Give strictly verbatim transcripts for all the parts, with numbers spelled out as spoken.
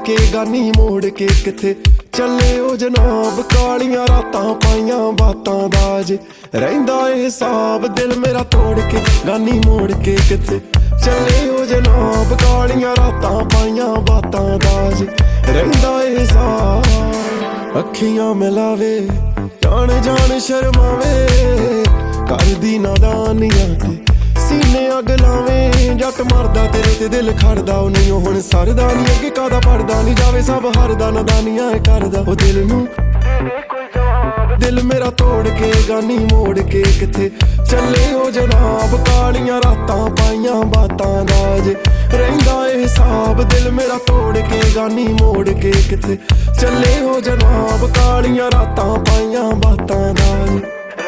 के गानी मोड़ के किथे चले ओ जनाब कालियां रातां पाइयां बातां दाज रहिंदा ए हिसाब दिल मेरा तोड़ के गानी मोड़ के किथे चले ओ जनाब कालियां रातां पाइयां बातां दाज रहिंदा ए हिसाब अखियां मिलावे जान जान शर्मावे करदी नादानियां ते सीने अग लावें जट मरदा तेरे ते दिल खड़दा ओ नहीं हुण सरदा नहीं अगे कादा पड़दा नहीं जावे सब हरदा नदानियां करदा ओ दिल नूं दिल मेरा तोड़ के गानी मोड़ के किथे चले ओ जनाब कालियां रातां पाइयां बातां दाज रहिंदा ए हिसाब दिल मेरा तोड़ के गानी मोड़ के किथे चले ओ जनाब कालियां रातां पाइयां बातां दाज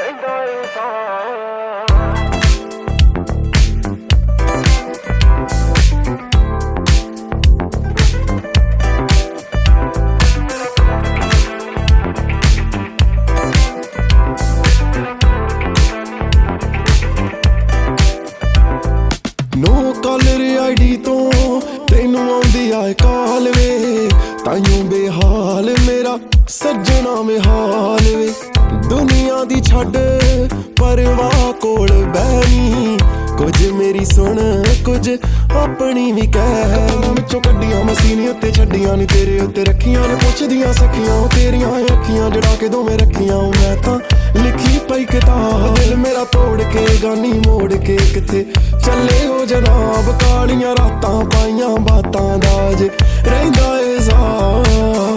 नो कॉलर आईडी तो तेनू आउंदी आए काल वे ताइयों बेहाल मेरा सज्जना बेहाल वे दुनिया दी छड्ड परवाह कोल बैनी कुछ मेरी सुन कुछ अपनी भी कह विचों कड्डियां मसीनी उत्ते छड्डियां नी तेरे उत्ते रखियां ने पुछदियां सखियां तेरियां अखियां जड़ा के दोवें रखियां मैं तां लिखी पई किताब दिल मेरा तोड़ के गानी मोड़ के किथे चले ओ जनाब कालियां रातां पाइयां बातां दाज रहिंदा ए हिसाब